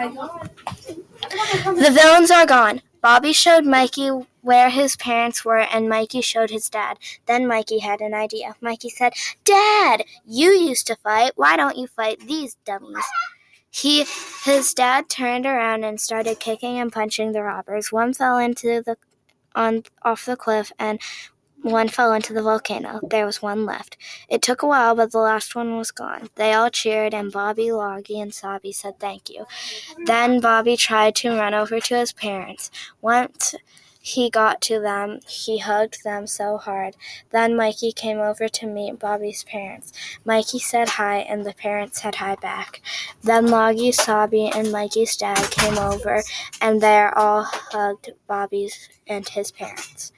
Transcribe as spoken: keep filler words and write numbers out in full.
The villains are gone. Bobby showed Mikey where his parents were, and Mikey showed his dad. Then Mikey had an idea. Mikey said, "Dad, you used to fight. Why don't you fight these dummies?" He, his dad turned around and started kicking and punching the robbers. One fell into the on off the cliff, and one fell into the volcano. There was one left. It took a while, but the last one was gone. They all cheered, and Bobby, Loggy, and Sobby said thank you. Then Bobby tried to run over to his parents. Once he got to them, he hugged them so hard. Then Mikey came over to meet Bobby's parents. Mikey said hi, and the parents said hi back. Then Loggy, Sobby, and Mikey's dad came over, and they all hugged Bobby's and his parents.